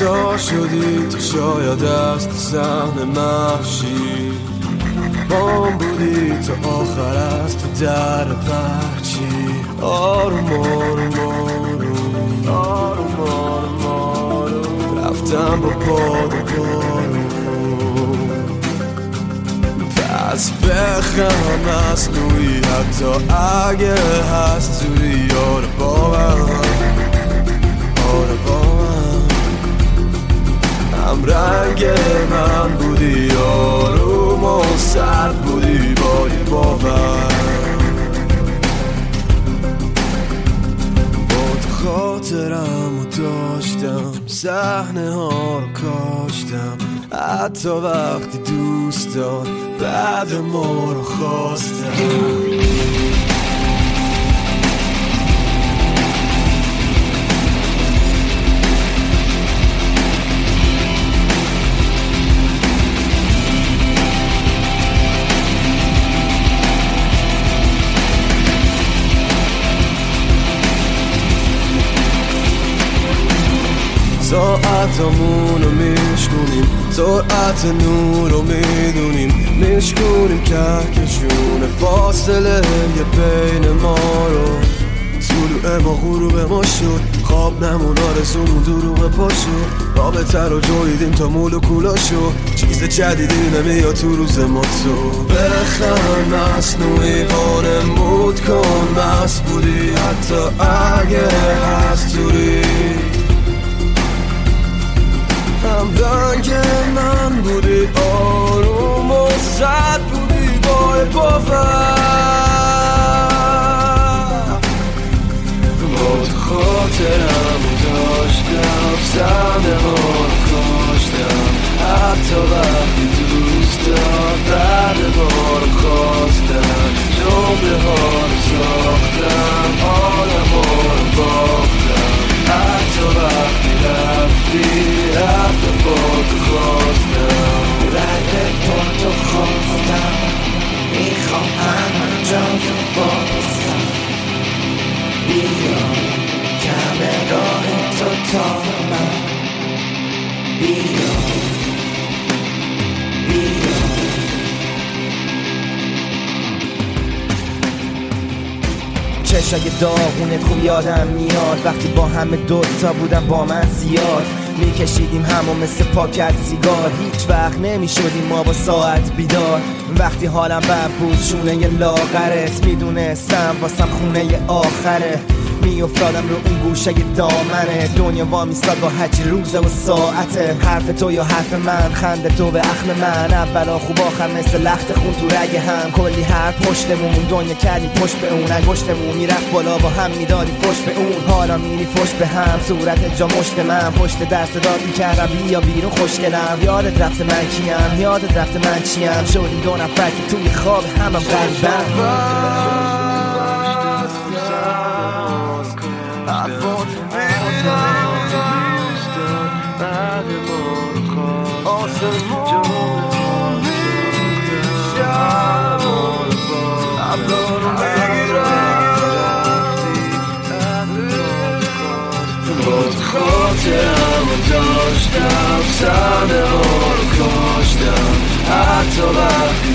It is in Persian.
خطا شدی تو شاید از صحنه محشی بام بودی تا آخر از تو در پرچی آروم آروم آروم آروم آروم آروم رفتم با باد و بارون پس بخم مصنوعی حتی اگه هست توی یار باورم آره باورم هم رنگ من بودی آروم و سرد بودی با یه باور با تو خاطرم و داشتم صحنه ها رو کاشتم حتی وقتی دوستان بعد ما رو خواستم ساعتمونو میشکنیم سرعت نور رو میدونیم میشکنیم کهکشون فاصله یه بین ما رو طلوع ما غروب ما شد خواب نمون آرزومون دروغ پا شد رابطه رو جویدیم تا مولکولا شد چیز جدیدی نمیاد تو روز ما تو بخند مصنوعی وانمود کن مست بودی حتی اگه هست توری هم رنگ من بودی آروم و سرد بودی با باور با تو خاطرم داشتم صحنه ها رو کاشتم حتی وقتی دوستان بعد ما رو خواستم جمله ها رو ساختم آدم ها رو باختم حتی وقتی رفتی حتی با تو خواستم رنگ با تو خواستم میخوام همه جا تو بازم بیا کمه راه تو تا من بیا بیا چشای داغونت خوب یادم میاد وقتی با همه دوتا بودم با من زیاد میکشیدیم همو مثل پاکت سیگار هیچ وقت نمیشدیم ما با ساعت بیدار وقتی حالم بد بود شونه ی لاغرت میدونستم واسم خونه ی آخره میافتادم رو اون گوشه ی دامنه دنیا وامیستاد با هرچی روزه و ساعته حرف تو یا حرف من خنده تو به اخم من اولا خوب آخر مثل لخت خون تو رگ هم کلی حرف پشتمون دنیا کردیم پشت به اون انگشتمون میرفت بالا با هم میدادیم پشت به اون حالا میری پشت به هم صورت جا مشت من پشت دست داد میکردم بیا بیرون خوشگلم یادت رفت من کیم یادت رفت من چیم شدیم دو نفر که توی خواب همم غریبم خاطرم داشتم صحنه ها رو کاشتم حتی وقتی